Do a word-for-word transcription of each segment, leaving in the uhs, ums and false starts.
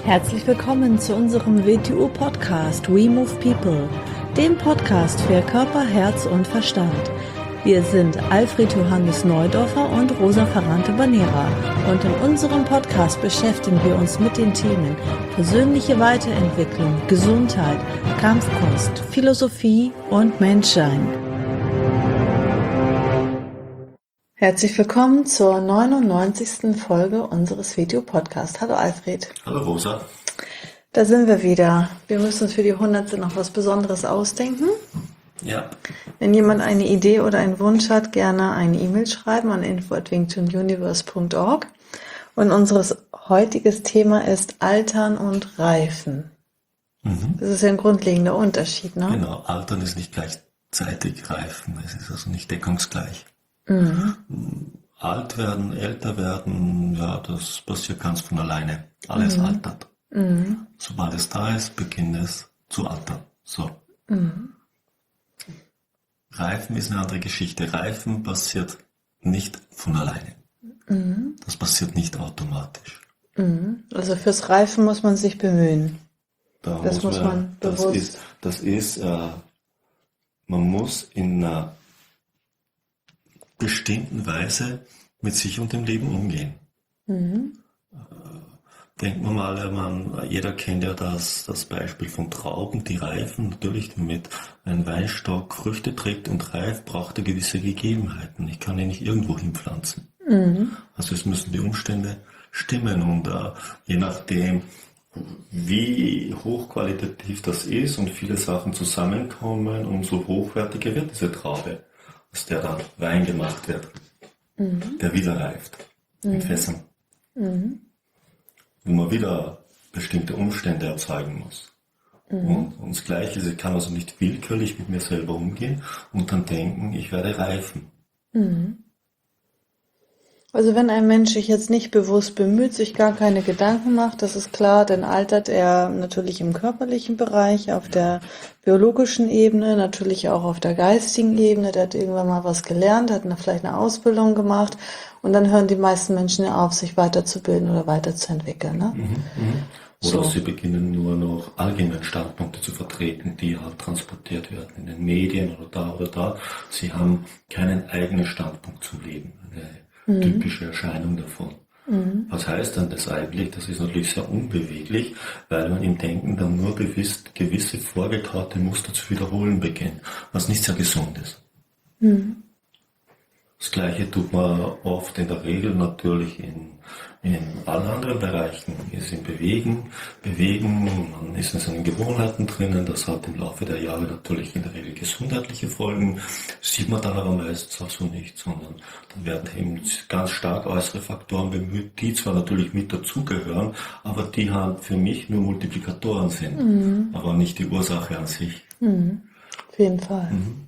Herzlich willkommen zu unserem W T U-Podcast We Move People, dem Podcast für Körper, Herz und Verstand. Wir sind Alfred Johannes Neudorfer und Rosa Ferrante-Banera und in unserem Podcast beschäftigen wir uns mit den Themen persönliche Weiterentwicklung, Gesundheit, Kampfkunst, Philosophie und Menschsein. Herzlich willkommen zur neunundneunzigsten Folge unseres W T U-Podcasts. Hallo Alfred. Hallo Rosa. Da sind wir wieder. Wir müssen uns für die hundertste noch was Besonderes ausdenken. Ja. Wenn jemand eine Idee oder einen Wunsch hat, gerne eine E-Mail schreiben an info at wingchununiverse punkt org. Und unser heutiges Thema ist Altern und Reifen. Mhm. Das ist ja ein grundlegender Unterschied, ne? Genau, Altern ist nicht gleichzeitig Reifen, es ist also nicht deckungsgleich. Mhm. Alt werden, älter werden, ja, das passiert ganz von alleine. Alles mhm. altert. Mhm. Sobald es da ist, beginnt es zu altern. So. Mhm. Reifen ist eine andere Geschichte. Reifen passiert nicht von alleine. Mhm. Das passiert nicht automatisch. Mhm. Also fürs Reifen muss man sich bemühen. Da das muss, muss man, man bewusst... Das ist, das ist äh, man muss in einer bestimmten Weise mit sich und dem Leben umgehen. Mhm. Denkt man mal, man, jeder kennt ja das, das Beispiel von Trauben, die reifen. Natürlich, damit ein Weinstock Früchte trägt und reift, braucht er gewisse Gegebenheiten. Ich kann ihn nicht irgendwo hinpflanzen. Mhm. Also es müssen die Umstände stimmen und uh, je nachdem, wie hochqualitativ das ist und viele Sachen zusammenkommen, umso hochwertiger wird diese Traube, aus der dann Wein gemacht wird, mhm. der wieder reift mhm. in Fässern. Mhm. Wo man wieder bestimmte Umstände erzeugen muss. Mhm. Und, und das Gleiche ist, ich kann also nicht willkürlich mit mir selber umgehen und dann denken, ich werde reifen. Mhm. Also wenn ein Mensch sich jetzt nicht bewusst bemüht, sich gar keine Gedanken macht, das ist klar, dann altert er natürlich im körperlichen Bereich, auf der biologischen Ebene, natürlich auch auf der geistigen Ebene. Der hat irgendwann mal was gelernt, hat eine, vielleicht eine Ausbildung gemacht und dann hören die meisten Menschen ja auf, sich weiterzubilden oder weiterzuentwickeln. Ne? Mhm, mh. Oder so. Sie beginnen nur noch allgemeine Standpunkte zu vertreten, die halt transportiert werden in den Medien oder da oder da. Sie haben keinen eigenen Standpunkt zum Leben. Eine Mhm. typische Erscheinung davon. Mhm. Was heißt dann das eigentlich? Das ist natürlich sehr unbeweglich, weil man im Denken dann nur gewiss, gewisse vorgekaute Muster zu wiederholen beginnt, was nicht sehr gesund ist. Mhm. Das Gleiche tut man oft in der Regel natürlich in, in allen anderen Bereichen. Ist im Bewegen, Bewegen, man ist in seinen Gewohnheiten drinnen, das hat im Laufe der Jahre natürlich in der Regel gesundheitliche Folgen, sieht man dann aber meistens auch so nicht, sondern dann werden eben ganz stark äußere Faktoren bemüht, die zwar natürlich mit dazugehören, aber die halt für mich nur Multiplikatoren sind, mhm. aber nicht die Ursache an sich. Mhm. Auf jeden Fall. Mhm.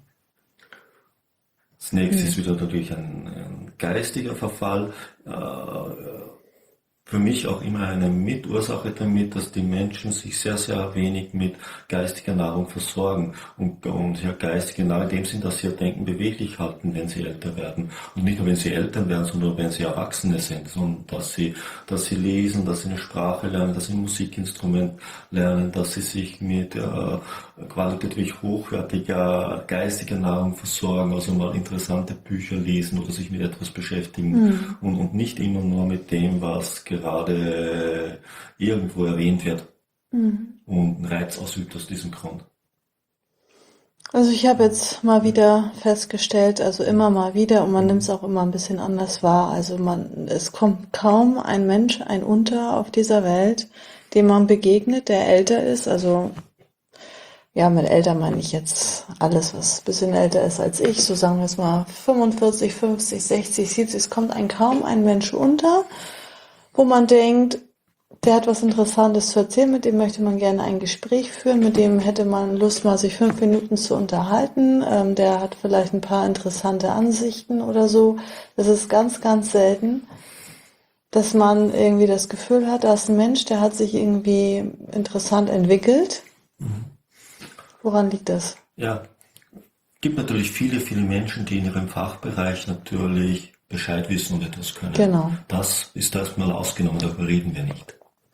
Das nächste mhm. ist wieder natürlich ein, ein geistiger Verfall. Äh, für mich auch immer eine Mitursache damit, dass die Menschen sich sehr, sehr wenig mit geistiger Nahrung versorgen. Und, und ja, geistige Nahrung in dem Sinn, dass sie ihr Denken beweglich halten, wenn sie älter werden. Und nicht nur, wenn sie Eltern werden, sondern wenn sie Erwachsene sind. Sondern dass sie, dass sie lesen, dass sie eine Sprache lernen, dass sie ein Musikinstrument lernen, dass sie sich mit äh, qualitativ hochwertiger geistiger Nahrung versorgen, also mal interessante Bücher lesen oder sich mit etwas beschäftigen mhm. und, und nicht immer nur mit dem, was gerade irgendwo erwähnt wird mhm. und einen Reiz ausübt aus diesem Grund. Also ich habe jetzt mal wieder festgestellt, also immer mal wieder, und man nimmt es auch immer ein bisschen anders wahr, also man, es kommt kaum ein Mensch, ein Unter auf dieser Welt, dem man begegnet, der älter ist, also ja, mit älter meine ich jetzt alles, was ein bisschen älter ist als ich, so sagen wir es mal fünfundvierzig, fünfzig, sechzig, siebzig, es kommt ein kaum ein Mensch unter, wo man denkt, der hat was Interessantes zu erzählen, mit dem möchte man gerne ein Gespräch führen, mit dem hätte man Lust, mal sich fünf Minuten zu unterhalten, ähm, der hat vielleicht ein paar interessante Ansichten oder so. Das ist ganz, ganz selten, dass man irgendwie das Gefühl hat, da ist ein Mensch, der hat sich irgendwie interessant entwickelt. Mhm. Woran liegt das? Ja, es gibt natürlich viele, viele Menschen, die in ihrem Fachbereich natürlich Bescheid wissen und etwas können. Genau. Das ist erstmal ausgenommen, darüber reden wir nicht.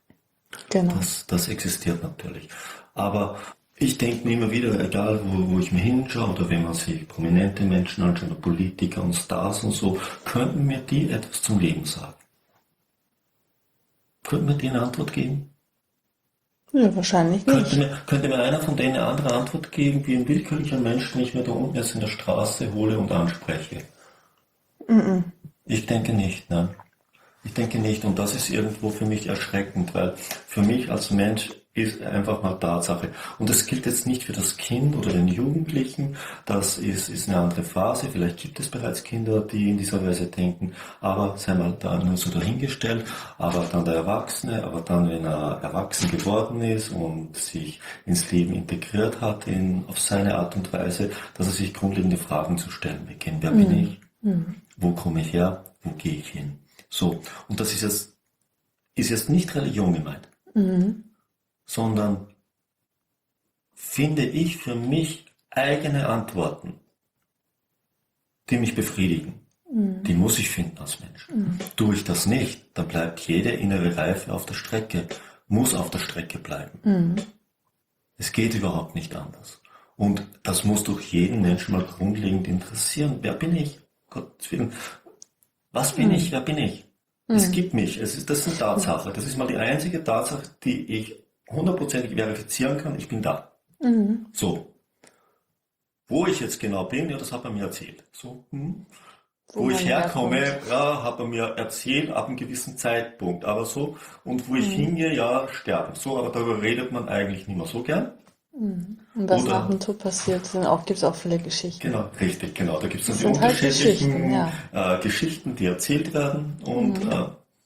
Genau. Das, das existiert natürlich. Aber ich denke mir immer wieder, egal wo, wo ich mir hinschaue oder wenn man sich prominente Menschen anschaut, oder Politiker und Stars und so, könnten mir die etwas zum Leben sagen? Könnten mir die eine Antwort geben? Ja, wahrscheinlich Könnte nicht. mir, könnte mir einer von denen eine andere Antwort geben, wie ein willkürlicher Mensch, den ich mir da unten jetzt in der Straße hole und anspreche? Mhm. Ich denke nicht, ne? Ich denke nicht, und das ist irgendwo für mich erschreckend, weil für mich als Mensch ist einfach mal Tatsache. Und das gilt jetzt nicht für das Kind oder den Jugendlichen, das ist, ist eine andere Phase, vielleicht gibt es bereits Kinder, die in dieser Weise denken, aber sei mal da nur so dahingestellt, aber dann der Erwachsene, aber dann, wenn er erwachsen geworden ist und sich ins Leben integriert hat, in, auf seine Art und Weise, dass er sich grundlegende Fragen zu stellen beginnt. Wer bin ich? Wo komme ich her? Wo gehe ich hin? So, und das ist jetzt, ist jetzt nicht Religion gemeint, Mhm. sondern finde ich für mich eigene Antworten, die mich befriedigen. Mhm. Die muss ich finden als Mensch. Mhm. Tue ich das nicht, dann bleibt jede innere Reife auf der Strecke, muss auf der Strecke bleiben. Mhm. Es geht überhaupt nicht anders. Und das muss durch jeden Menschen mal grundlegend interessieren. Wer bin ich? Gottes Willen. Was bin Mhm. ich? Wer bin ich? Es gibt mich. Es ist, das ist eine Tatsache. Das ist mal die einzige Tatsache, die ich hundertprozentig verifizieren kann. Ich bin da. Mhm. So. Wo ich jetzt genau bin, ja, das hat er mir erzählt. So. Hm. Wo Wo ich man herkomme, herkommt. ja, hat er mir erzählt ab einem gewissen Zeitpunkt. Aber so. Und wo ich Mhm. hingehe, ja, sterben. So, aber darüber redet man eigentlich nicht mehr so gern. Mhm. Und was nach Oder dem Tod passiert, sind auch, gibt es auch viele Geschichten. genau, richtig, genau. Da gibt es dann Das die sind halt unterschiedlichen Geschichten, ja. äh, Geschichten, die erzählt werden. Und Mhm. äh,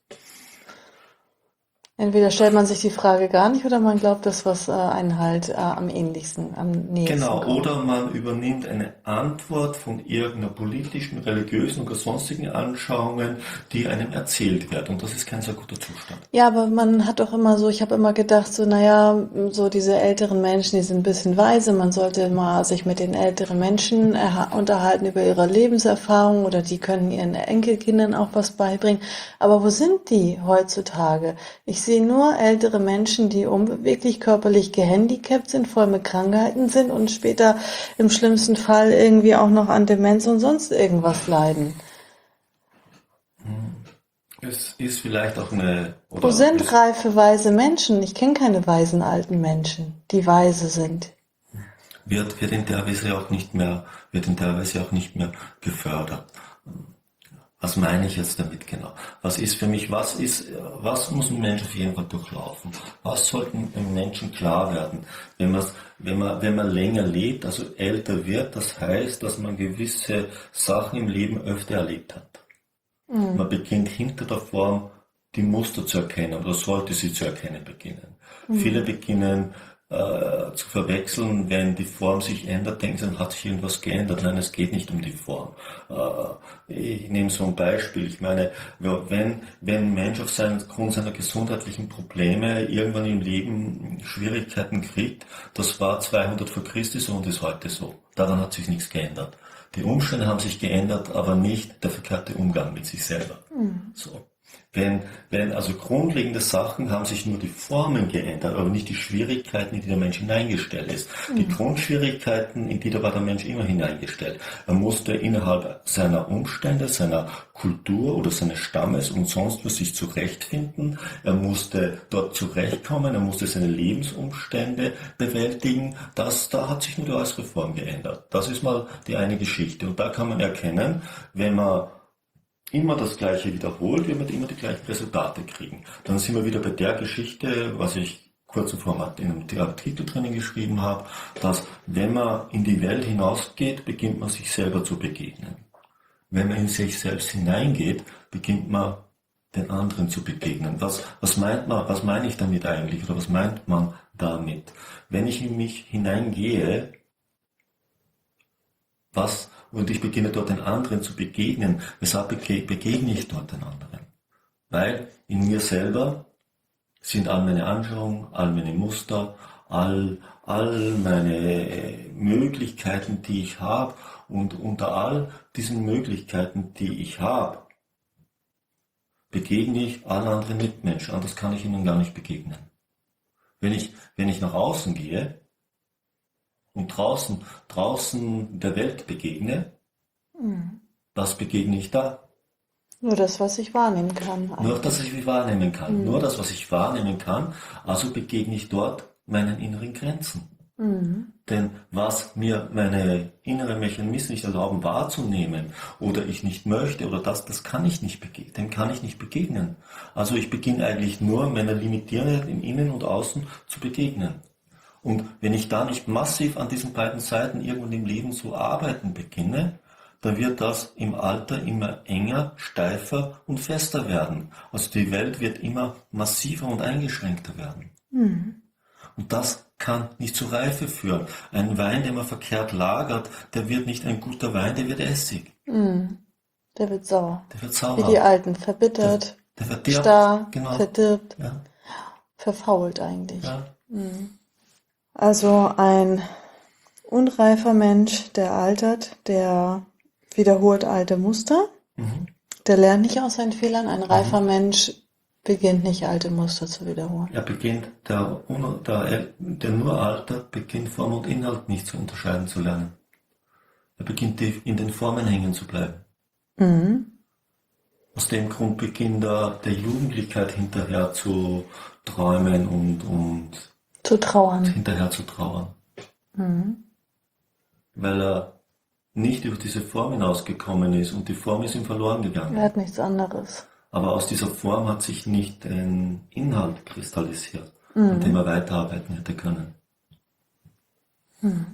Entweder stellt man sich die Frage gar nicht oder man glaubt das, was äh, einen halt äh, am ähnlichsten, am nächsten genau, kommt. oder man übernimmt eine Antwort von irgendeiner politischen, religiösen oder sonstigen Anschauungen, die einem erzählt wird. Und das ist kein sehr guter Zustand. Ja, aber man hat doch immer so, ich habe immer gedacht, so, naja, so diese älteren Menschen, die sind ein bisschen weise, man sollte mal sich mit den älteren Menschen erha- unterhalten über ihre Lebenserfahrung oder die können ihren Enkelkindern auch was beibringen. Aber wo sind die heutzutage? Ich sehe nur ältere Menschen, die unbeweglich körperlich gehandicapt sind, voll mit Krankheiten sind und später im schlimmsten Fall irgendwie auch noch an Demenz und sonst irgendwas leiden. Es ist vielleicht auch eine, Wo oder sind es reife, weise Menschen? Ich kenne keine weisen alten Menschen, die weise sind. wird, wird in der Weise auch nicht mehr, wird in der Weise auch nicht mehr gefördert. Was meine ich jetzt damit genau? Was ist für mich, was ist, was muss ein Mensch auf jeden Fall durchlaufen? Was sollte einem Menschen klar werden? Wenn man, wenn man, wenn man länger lebt, also älter wird, das heißt, dass man gewisse Sachen im Leben öfter erlebt hat. Mhm. Man beginnt hinter der Form die Muster zu erkennen oder sollte sie zu erkennen beginnen. Mhm. Viele beginnen äh, zu verwechseln, wenn die Form sich ändert, denken sie, dann hat sich irgendwas geändert. Nein, es geht nicht um die Form. Äh, ich nehme so ein Beispiel. Ich meine, wenn, wenn ein Mensch auf seinen, aufgrund seiner gesundheitlichen Probleme irgendwann im Leben Schwierigkeiten kriegt, das war zweihundert vor Christus und ist heute so. Daran hat sich nichts geändert. Die Umstände haben sich geändert, aber nicht der verkehrte Umgang mit sich selber. Mhm. So. Wenn, wenn also grundlegende Sachen haben sich nur die Formen geändert, aber nicht die Schwierigkeiten, in die der Mensch hineingestellt ist. Mhm. Die Grundschwierigkeiten, in die da war der Mensch immer hineingestellt. Er musste innerhalb seiner Umstände, seiner Kultur oder seines Stammes und sonst was sich zurechtfinden. Er musste dort zurechtkommen, er musste seine Lebensumstände bewältigen. Das, da hat sich nur die äußere Form geändert. Das ist mal die eine Geschichte. Und da kann man erkennen, wenn man immer das Gleiche wiederholt, wir immer die gleichen Resultate kriegen. Dann sind wir wieder bei der Geschichte, was ich kurz zuvor in einem Artikel drinnen geschrieben habe, dass wenn man in die Welt hinausgeht, beginnt man sich selber zu begegnen. Wenn man in sich selbst hineingeht, beginnt man den anderen zu begegnen. Was, was meint man, was meine ich damit eigentlich oder was meint man damit? Wenn ich in mich hineingehe, was und ich beginne dort den anderen zu begegnen. Weshalb begegne ich dort den anderen? Weil in mir selber sind all meine Anschauungen, all meine Muster, all, all meine Möglichkeiten, die ich habe. Und unter all diesen Möglichkeiten, die ich habe, begegne ich allen anderen Mitmenschen. Anders kann ich ihnen gar nicht begegnen. Wenn ich, wenn ich nach außen gehe und draußen, draußen der Welt begegne, Mhm. was begegne ich da? Nur das, was ich wahrnehmen kann. Nur Eigentlich. das, was ich wahrnehmen kann. Mhm. Nur das, was ich wahrnehmen kann. Also begegne ich dort meinen inneren Grenzen. Mhm. Denn was mir meine inneren Mechanismen nicht erlauben wahrzunehmen oder ich nicht möchte oder das, das kann ich nicht begegnen, dem kann ich nicht begegnen. Also ich beginne eigentlich nur meiner Limitierung im Innen und Außen zu begegnen. Und wenn ich da nicht massiv an diesen beiden Seiten irgendwo im Leben zu arbeiten beginne, dann wird das im Alter immer enger, steifer und fester werden. Also die Welt wird immer massiver und eingeschränkter werden. Mhm. Und das kann nicht zur Reife führen. Ein Wein, den man verkehrt lagert, der wird nicht ein guter Wein, der wird Essig. Mhm. Der wird sauer. Der wird sauer. Wie die Alten, verbittert, der, der verdirbt, starr, genau. verdirbt, Ja. verfault eigentlich. Ja. Mhm. Also ein unreifer Mensch, der altert, der wiederholt alte Muster, Mhm. der lernt nicht aus seinen Fehlern. Ein reifer mhm. Mensch beginnt nicht, alte Muster zu wiederholen. Er beginnt, der, der, der nur altert, beginnt Form und Inhalt nicht zu unterscheiden zu lernen. Er beginnt in den Formen hängen zu bleiben. Mhm. Aus dem Grund beginnt er der Jugendlichkeit hinterher zu träumen und, und zu trauern. hinterher zu trauern. Mhm. Weil er nicht über diese Form hinausgekommen ist und die Form ist ihm verloren gegangen. Er hat nichts anderes. Aber aus dieser Form hat sich nicht ein Inhalt kristallisiert, mhm. an dem er weiterarbeiten hätte können. Mhm.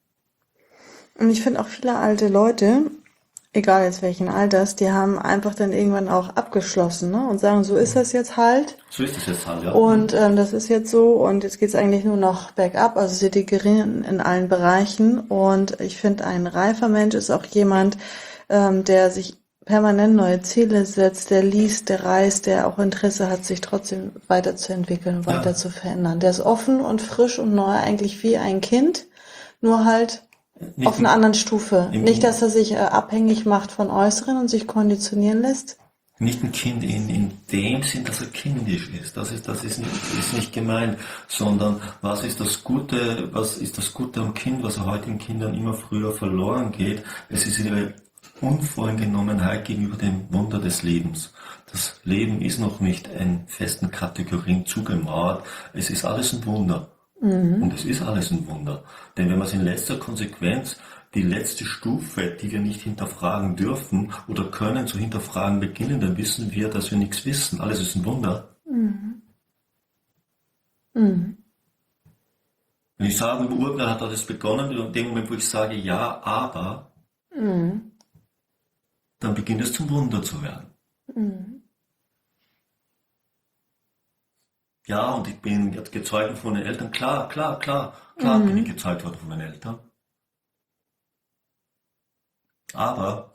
Und ich finde auch viele alte Leute, egal jetzt welchen Alters, die haben einfach dann irgendwann auch abgeschlossen, ne? Und sagen, so ist das jetzt halt. So ist das jetzt halt, ja. Und ähm, das ist jetzt so und jetzt geht's eigentlich nur noch bergab, also sie degenerieren in allen Bereichen. Und ich finde, ein reifer Mensch ist auch jemand, ähm, der sich permanent neue Ziele setzt, der liest, der reist, der auch Interesse hat, sich trotzdem weiterzuentwickeln, ja. weiter zu verändern. Der ist offen und frisch und neu, eigentlich wie ein Kind, nur halt Nicht auf einer anderen Stufe. Nicht, dass er sich äh, abhängig macht von Äußeren und sich konditionieren lässt. Nicht ein Kind in, in dem Sinn, dass er kindisch ist. Das ist, das ist nicht, ist nicht gemeint, sondern was ist das Gute, was ist das Gute am Kind, was heutigen Kindern immer früher verloren geht? Es ist ihre Unvoreingenommenheit gegenüber dem Wunder des Lebens. Das Leben ist noch nicht in festen Kategorien zugemauert. Es ist alles ein Wunder. Mhm. Und es ist alles ein Wunder. Denn wenn man es in letzter Konsequenz, die letzte Stufe, die wir nicht hinterfragen dürfen oder können zu hinterfragen beginnen, dann wissen wir, dass wir nichts wissen. Alles ist ein Wunder. Mhm. Mhm. Wenn ich sage, im Urknall hat alles begonnen, in dem Moment, wo ich sage, ja, aber, mhm. dann beginnt es zum Wunder zu werden. Mhm. Ja, und ich bin jetzt gezeugt von den Eltern. Klar, klar, klar, klar mhm. bin ich gezeugt worden von meinen Eltern. Aber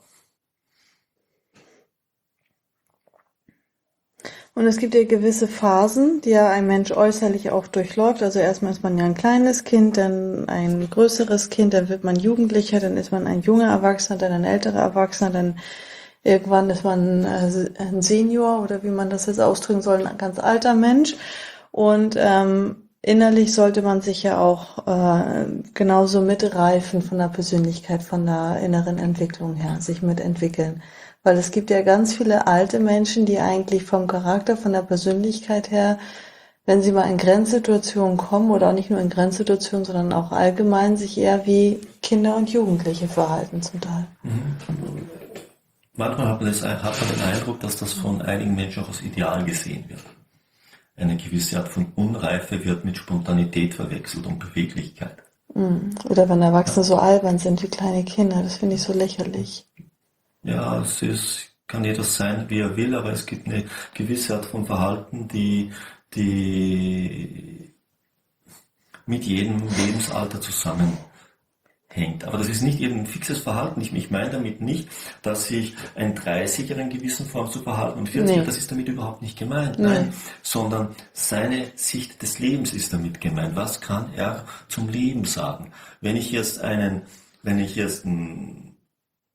und es gibt ja gewisse Phasen, die ja ein Mensch äußerlich auch durchläuft. Also erstmal ist man ja ein kleines Kind, dann ein größeres Kind, dann wird man Jugendlicher, dann ist man ein junger Erwachsener, dann ein älterer Erwachsener, dann irgendwann ist man ein Senior oder wie man das jetzt ausdrücken soll, ein ganz alter Mensch. Und ähm, innerlich sollte man sich ja auch äh, genauso mitreifen von der Persönlichkeit, von der inneren Entwicklung her, sich mitentwickeln. Weil es gibt ja ganz viele alte Menschen, die eigentlich vom Charakter, von der Persönlichkeit her, wenn sie mal in Grenzsituationen kommen oder auch nicht nur in Grenzsituationen, sondern auch allgemein, sich eher wie Kinder und Jugendliche verhalten zum Teil. Mhm. Manchmal hat man, das, hat man den Eindruck, dass das von einigen Menschen auch als Ideal gesehen wird. Eine gewisse Art von Unreife wird mit Spontanität verwechselt und Beweglichkeit. Oder wenn Erwachsene ja. so albern sind wie kleine Kinder, das finde ich so lächerlich. Ja, es ist, kann jeder sein, wie er will, aber es gibt eine gewisse Art von Verhalten, die, die mit jedem Lebensalter zusammenhängt. Aber das ist nicht irgendein fixes Verhalten. Ich, ich meine damit nicht, dass sich ein dreißiger in gewissen Form zu verhalten und vierziger, nee. das ist damit überhaupt nicht gemeint. Nee. Nein, sondern seine Sicht des Lebens ist damit gemeint. Was kann er zum Leben sagen? Wenn ich jetzt einen, wenn ich jetzt einen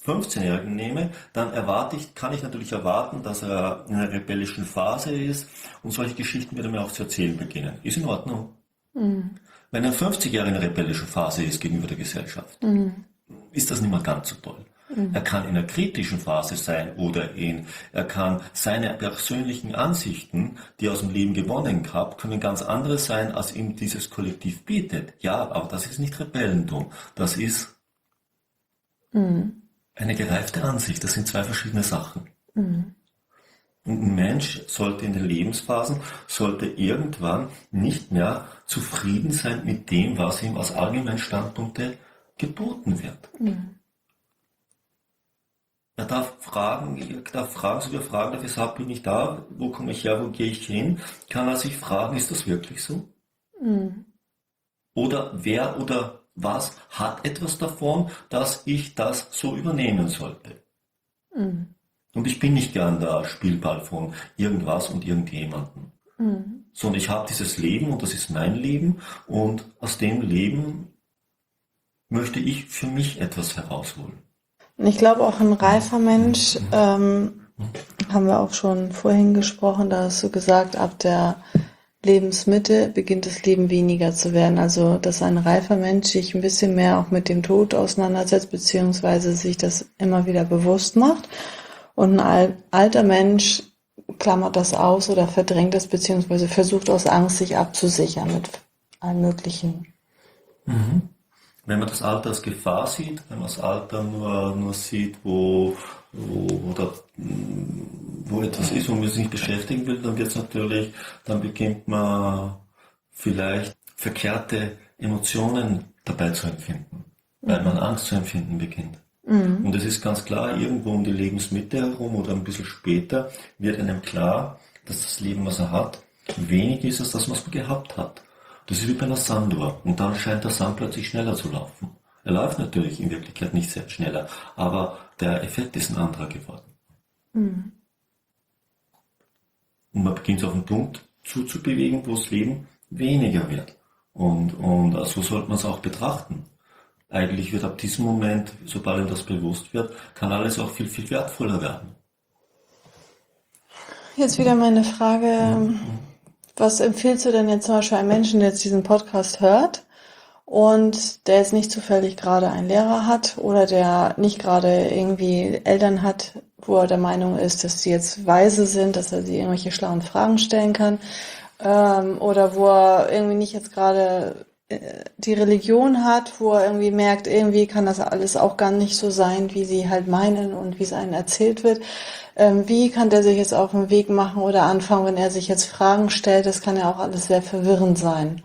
fünfzehnjährigen nehme, dann erwarte ich, kann ich natürlich erwarten, dass er in einer rebellischen Phase ist und solche Geschichten wird er mir auch zu erzählen beginnen. Ist in Ordnung. Mhm. Wenn ein fünfzigjähriger in einer rebellischen Phase ist gegenüber der Gesellschaft, mhm. ist das nicht mehr ganz so toll. Mhm. Er kann in einer kritischen Phase sein oder in, er kann seine persönlichen Ansichten, die er aus dem Leben gewonnen hat, können ganz andere sein, als ihm dieses Kollektiv bietet. Ja, aber das ist nicht Rebellentum. Das ist mhm. eine gereifte Ansicht. Das sind zwei verschiedene Sachen. Mhm. Und ein Mensch sollte in den Lebensphasen, sollte irgendwann nicht mehr zufrieden sein mit dem, was ihm als allgemeinen Standpunkte geboten wird. Mhm. Er darf fragen, er darf fragen, so wie er fragen, weshalb bin ich da, wo komme ich her, wo gehe ich hin, kann er sich fragen, ist das wirklich so? Mhm. Oder wer oder was hat etwas davon, dass ich das so übernehmen sollte? Mhm. Und ich bin nicht gern der Spielball von irgendwas und irgendjemandem. Mhm. Sondern ich habe dieses Leben und das ist mein Leben und aus dem Leben möchte ich für mich etwas herausholen. Ich glaube auch ein reifer Mensch, ähm, haben wir auch schon vorhin gesprochen, da hast du gesagt, ab der Lebensmitte beginnt das Leben weniger zu werden. Also dass ein reifer Mensch sich ein bisschen mehr auch mit dem Tod auseinandersetzt, beziehungsweise sich das immer wieder bewusst macht. Und ein alter Mensch klammert das aus oder verdrängt das, beziehungsweise versucht aus Angst sich abzusichern mit allem Möglichen. Mhm. Wenn man das Alter als Gefahr sieht, wenn man das Alter nur, nur sieht, wo, wo, oder, wo etwas ist, womit man sich nicht beschäftigen will, dann wird es natürlich, dann beginnt man vielleicht verkehrte Emotionen dabei zu empfinden, weil man Angst zu empfinden beginnt. Mhm. Und es ist ganz klar, irgendwo um die Lebensmitte herum oder ein bisschen später wird einem klar, dass das Leben, was er hat, wenig ist, als das, was man gehabt hat. Das ist wie bei einer Sanduhr. Und dann scheint der Sand plötzlich schneller zu laufen. Er läuft natürlich in Wirklichkeit nicht sehr schneller, aber der Effekt ist ein anderer geworden. Mhm. Und man beginnt auf den Punkt zuzubewegen, wo das Leben weniger wird. Und, und so sollte man es auch betrachten. Eigentlich wird ab diesem Moment, sobald ihm das bewusst wird, kann alles auch viel, viel wertvoller werden. Jetzt wieder meine Frage, mhm. was empfiehlst du denn jetzt zum Beispiel einem Menschen, der jetzt diesen Podcast hört und der jetzt nicht zufällig gerade einen Lehrer hat oder der nicht gerade irgendwie Eltern hat, wo er der Meinung ist, dass sie jetzt weise sind, dass er sie irgendwelche schlauen Fragen stellen kann, ähm, oder wo er irgendwie nicht jetzt gerade die Religion hat, wo er irgendwie merkt, irgendwie kann das alles auch gar nicht so sein, wie sie halt meinen und wie es einem erzählt wird. Ähm, wie kann der sich jetzt auf den Weg machen oder anfangen, wenn er sich jetzt Fragen stellt? Das kann ja auch alles sehr verwirrend sein.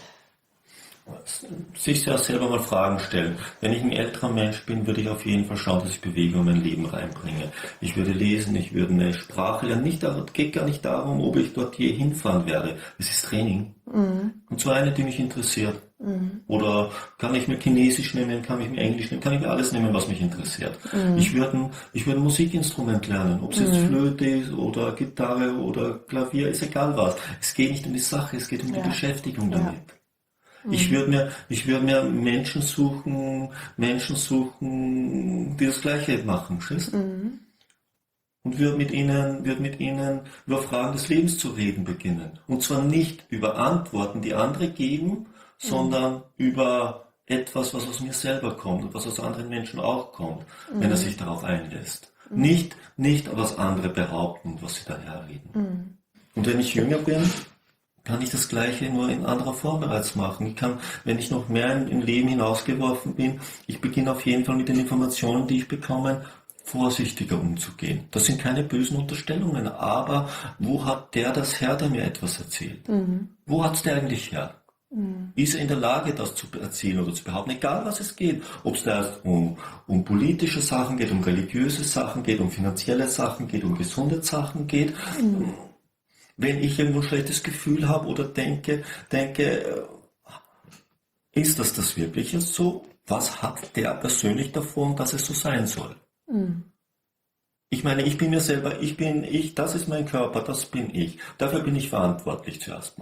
Sich ja selber mal Fragen stellen. Wenn ich ein älterer Mensch bin, würde ich auf jeden Fall schauen, dass ich Bewegung in mein Leben reinbringe. Ich würde lesen, ich würde eine Sprache lernen. Nicht, es geht gar nicht darum, ob ich dort je hinfahren werde. Es ist Training. Mhm. Und zwar eine, die mich interessiert. Mhm. Oder kann ich mir Chinesisch nehmen, kann ich mir Englisch nehmen, kann ich mir alles nehmen, was mich interessiert. Mhm. Ich würde ich würde ein Musikinstrument lernen, ob es mhm. jetzt Flöte ist oder Gitarre oder Klavier, ist egal was. Es geht nicht um die Sache, es geht um ja. die Beschäftigung damit. Ja. Ich würde mir, ich würde mir Menschen suchen, Menschen suchen, die das Gleiche machen, verstehst? Mhm. Und würde mit ihnen, würde mit ihnen über Fragen des Lebens zu reden beginnen. Und zwar nicht über Antworten, die andere geben, sondern mhm. über etwas, was aus mir selber kommt und was aus anderen Menschen auch kommt, mhm. wenn er sich darauf einlässt. Mhm. Nicht, nicht, was andere behaupten, was sie daherreden. Mhm. Und wenn ich jünger bin, kann ich das Gleiche nur in anderer Form bereits machen. Ich kann, wenn ich noch mehr im Leben hinausgeworfen bin, ich beginne auf jeden Fall mit den Informationen, die ich bekomme, vorsichtiger umzugehen. Das sind keine bösen Unterstellungen, aber wo hat der das her, der mir etwas erzählt? Mhm. Wo hat es der eigentlich her? Mhm. Ist er in der Lage, das zu erzählen oder zu behaupten, egal was es geht, ob es da um, um politische Sachen geht, um religiöse Sachen geht, um finanzielle Sachen geht, um gesunde Sachen geht. Mhm. Wenn ich irgendwo ein schlechtes Gefühl habe oder denke, denke, ist das das Wirkliche so? Was hat der persönlich davon, dass es so sein soll? Mhm. Ich meine, ich bin mir selber, ich bin ich, das ist mein Körper, das bin ich. Dafür bin ich verantwortlich zuerst mal.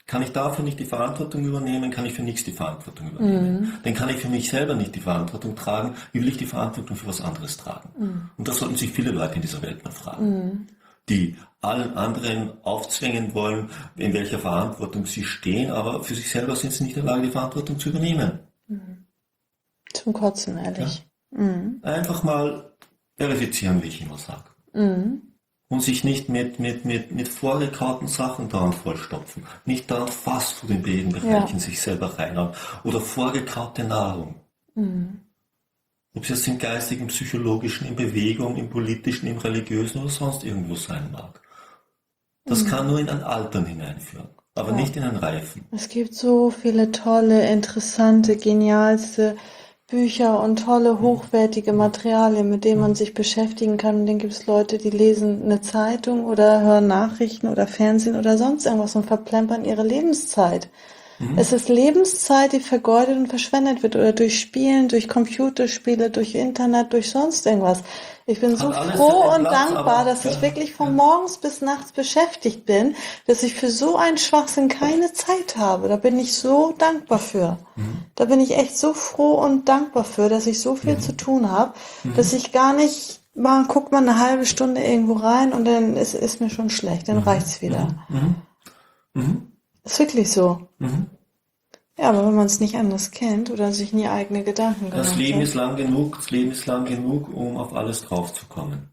Kann ich dafür nicht die Verantwortung übernehmen, kann ich für nichts die Verantwortung übernehmen. Mhm. Dann kann ich für mich selber nicht die Verantwortung tragen, wie will ich die Verantwortung für was anderes tragen? Mhm. Und das sollten sich viele Leute in dieser Welt mal fragen. Mhm. Die allen anderen aufzwängen wollen, in welcher Verantwortung sie stehen, aber für sich selber sind sie nicht in der Lage, die Verantwortung zu übernehmen. Mhm. Zum Kotzen, ehrlich. Ja? Mhm. Einfach mal verifizieren, wie ich immer sage. Mhm. Und sich nicht mit, mit, mit, mit vorgekauten Sachen dauernd vollstopfen. Nicht dauernd Fastfood in jeden Bereich in sich selber reinhauen. Oder vorgekaute Nahrung. Mhm. Ob es jetzt im geistigen, im psychologischen, in Bewegung, im politischen, im religiösen oder sonst irgendwo sein mag. Das mhm. kann nur in ein Altern hineinführen, aber ja. nicht in ein Reifen. Es gibt so viele tolle, interessante, genialste Bücher und tolle, hochwertige Materialien, mit denen man sich beschäftigen kann. Und dann gibt es Leute, die lesen eine Zeitung oder hören Nachrichten oder Fernsehen oder sonst irgendwas und verplempern ihre Lebenszeit. Mhm. Es ist Lebenszeit, die vergeudet und verschwendet wird oder durch Spielen, durch Computerspiele, durch Internet, durch sonst irgendwas. Ich bin so froh und dankbar, dass ich wirklich von morgens bis nachts beschäftigt bin, dass ich für so einen Schwachsinn keine Zeit habe. Da bin ich so dankbar für. Mhm. Da bin ich echt so froh und dankbar für, dass ich so viel mhm. zu tun habe, mhm. dass ich gar nicht mal, guck mal eine halbe Stunde irgendwo rein und dann ist, ist mir schon schlecht, dann mhm. reicht's wieder. Mhm. Mhm. Ist wirklich so. Mhm. Ja, aber wenn man es nicht anders kennt oder sich nie eigene Gedanken gemacht hat. Das Leben ist lang genug, das Leben ist lang genug, um auf alles draufzukommen.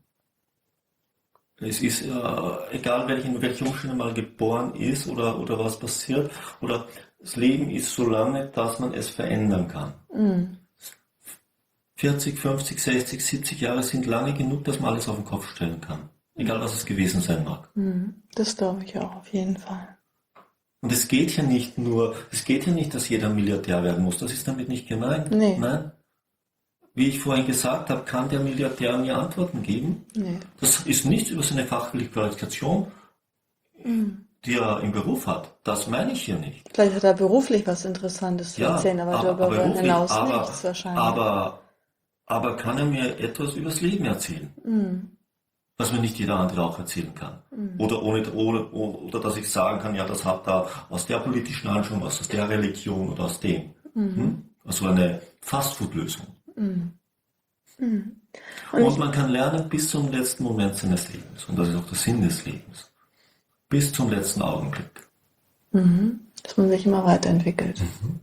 Es ist äh, egal, welch, in welchen Umständen man geboren ist oder, oder was passiert, oder das Leben ist so lange, dass man es verändern kann. Mhm. vierzig, fünfzig, sechzig, siebzig Jahre sind lange genug, dass man alles auf den Kopf stellen kann. Egal, was es gewesen sein mag. Mhm. Das glaube ich auch, auf jeden Fall. Und es geht ja nicht nur, es geht ja nicht, dass jeder Milliardär werden muss. Das ist damit nicht gemeint. Nee. Nein. Wie ich vorhin gesagt habe, kann der Milliardär mir Antworten geben. Nee. Das ist nichts über seine fachliche Qualifikation, mhm. die er im Beruf hat. Das meine ich hier nicht. Vielleicht hat er beruflich was Interessantes zu ja, erzählen, aber, aber darüber hinaus aber, nichts wahrscheinlich. Aber, aber kann er mir etwas über das Leben erzählen? Mhm. Was mir nicht jeder andere auch erzählen kann. Mhm. Oder, ohne, ohne, oder dass ich sagen kann, ja, das hat er aus der politischen Anschauung, aus der Religion oder aus dem. Mhm. Hm? Also eine Fastfood-Lösung. Mhm. Mhm. Und, Und man kann lernen bis zum letzten Moment seines Lebens. Und das ist auch der Sinn des Lebens. Bis zum letzten Augenblick. Mhm. Dass man sich immer weiterentwickelt. Mhm.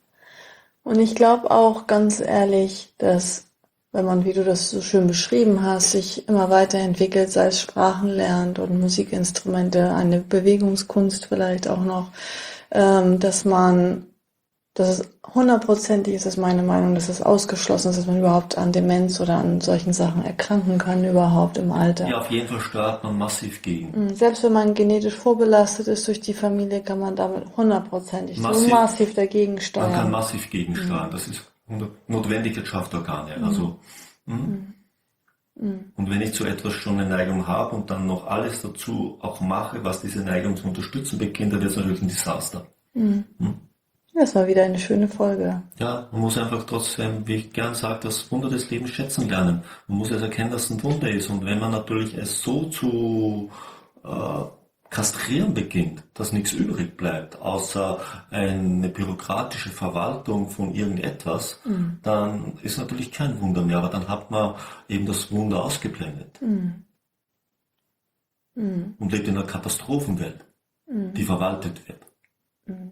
Und ich glaube auch ganz ehrlich, dass wenn man, wie du das so schön beschrieben hast, sich immer weiterentwickelt, sei es Sprachen lernt und Musikinstrumente, eine Bewegungskunst vielleicht auch noch, ähm, dass man, dass es hundertprozentig ist, ist meine Meinung, dass es ausgeschlossen ist, dass man überhaupt an Demenz oder an solchen Sachen erkranken kann, überhaupt im Alter. Ja, auf jeden Fall steuert man massiv gegen. Selbst wenn man genetisch vorbelastet ist durch die Familie, kann man damit hundertprozentig so massiv dagegen steuern. Man kann massiv gegensteuern, mhm. das ist notwendige Kraftorgane. Also, mhm. Mhm. Und wenn ich zu etwas schon eine Neigung habe und dann noch alles dazu auch mache, was diese Neigung zu unterstützen beginnt, dann wird es natürlich ein Desaster. Mhm. Mhm. Das war wieder eine schöne Folge. Ja, man muss einfach trotzdem, wie ich gern sage, das Wunder des Lebens schätzen lernen. Man muss erst erkennen, dass es ein Wunder ist. Und wenn man natürlich es so zu äh, kastrieren beginnt, dass nichts übrig bleibt, außer eine bürokratische Verwaltung von irgendetwas, mhm. dann ist natürlich kein Wunder mehr, aber dann hat man eben das Wunder ausgeblendet. Mhm. Mhm. Und lebt in einer Katastrophenwelt, mhm. die verwaltet wird. Mhm.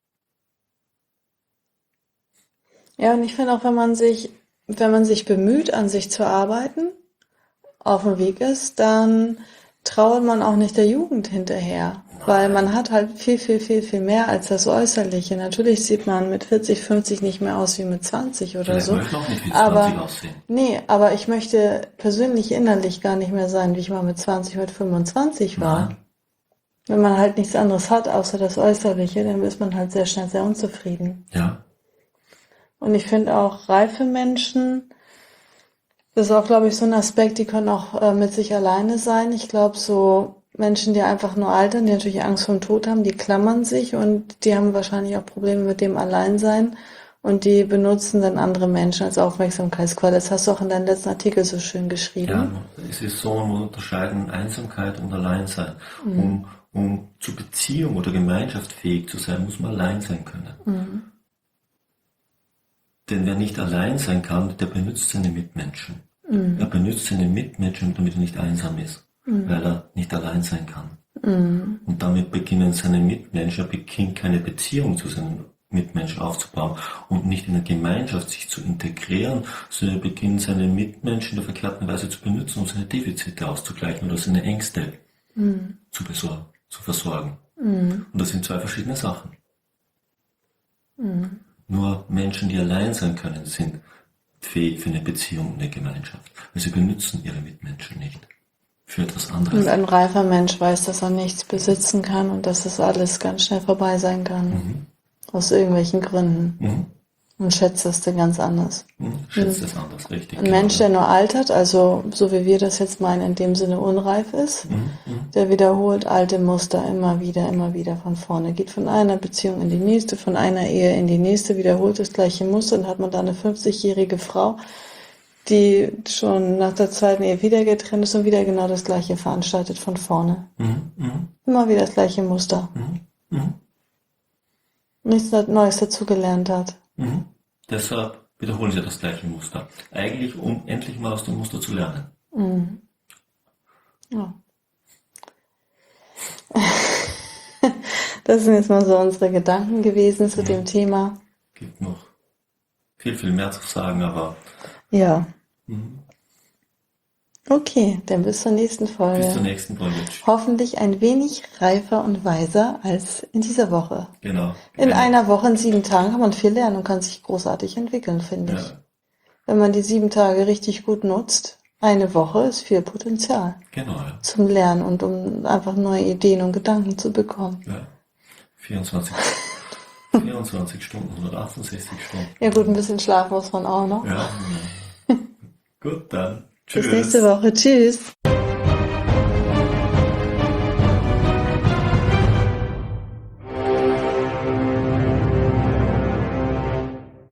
Ja, und ich finde auch, wenn man sich, wenn man sich bemüht, an sich zu arbeiten, auf dem Weg ist, dann trauert man auch nicht der Jugend hinterher, weil man hat halt viel, viel, viel, viel mehr als das Äußerliche. Natürlich sieht man mit vierzig, fünfzig nicht mehr aus wie mit zwanzig oder Vielleicht so. möchte auch nicht wie aber zwanzig aussehen. Nee, aber ich möchte persönlich innerlich gar nicht mehr sein, wie ich mal mit zwanzig, mit fünfundzwanzig war. Nein. Wenn man halt nichts anderes hat, außer das Äußerliche, dann ist man halt sehr schnell sehr unzufrieden. Ja. Und ich finde auch reife Menschen, das ist auch, glaube ich, so ein Aspekt, die können auch äh, mit sich alleine sein. Ich glaube, so Menschen, die einfach nur altern, die natürlich Angst vor dem Tod haben, die klammern sich und die haben wahrscheinlich auch Probleme mit dem Alleinsein. Und die benutzen dann andere Menschen als Aufmerksamkeitsquelle. Das hast du auch in deinem letzten Artikel so schön geschrieben. Ja, es ist so, man muss unterscheiden Einsamkeit und Alleinsein. Mhm. Um, um zu Beziehung oder Gemeinschaft fähig zu sein, muss man allein sein können. Mhm. Denn wer nicht allein sein kann, der benutzt seine Mitmenschen. Mhm. Er benutzt seine Mitmenschen, damit er nicht einsam ist, mhm. weil er nicht allein sein kann. Mhm. Und damit beginnen seine Mitmenschen, er beginnt keine Beziehung zu seinen Mitmenschen aufzubauen und nicht in eine Gemeinschaft sich zu integrieren, sondern er beginnt seine Mitmenschen in der verkehrten Weise zu benutzen, um seine Defizite auszugleichen oder seine Ängste mhm. zu besorgen, zu versorgen. Mhm. Und das sind zwei verschiedene Sachen. Mhm. Nur Menschen, die allein sein können, sind fähig für eine Beziehung und eine Gemeinschaft. Weil sie benutzen ihre Mitmenschen nicht für etwas anderes. Und ein reifer Mensch weiß, dass er nichts besitzen kann und dass das alles ganz schnell vorbei sein kann. Mhm. Aus irgendwelchen Gründen. Mhm. Und schätzt es denn ganz anders. Mhm. Schätzt es anders, richtig. Ein genau. Mensch, der nur altert, also so wie wir das jetzt meinen, in dem Sinne unreif ist, mhm. der wiederholt alte Muster immer wieder, immer wieder von vorne. Geht von einer Beziehung in die nächste, von einer Ehe in die nächste, wiederholt das gleiche Muster und hat man da eine fünfzigjährige Frau, die schon nach der zweiten Ehe wieder getrennt ist und wieder genau das gleiche veranstaltet von vorne. Mhm. Mhm. Immer wieder das gleiche Muster. Mhm. Mhm. Nichts Neues dazugelernt hat. Mhm. Deshalb wiederholen sie das gleiche Muster. Eigentlich, um endlich mal aus dem Muster zu lernen. Mhm. Ja. Das sind jetzt mal so unsere Gedanken gewesen zu mhm. dem Thema. Gibt noch viel, viel mehr zu sagen, aber... Ja. Mhm. Okay, dann bis zur nächsten Folge. Bis zur nächsten Folge. Hoffentlich ein wenig reifer und weiser als in dieser Woche. Genau. In genau. einer Woche, in sieben Tagen kann man viel lernen und kann sich großartig entwickeln, finde ja. ich. Wenn man die sieben Tage richtig gut nutzt, eine Woche ist viel Potenzial. Genau, ja. Zum Lernen und um einfach neue Ideen und Gedanken zu bekommen. Ja. vierundzwanzig, vierundzwanzig Stunden, hundertachtundsechzig Stunden. Ja gut, ein bisschen Schlaf muss man auch noch. Ja. Gut, dann. Tschüss. Bis nächste Woche. Tschüss.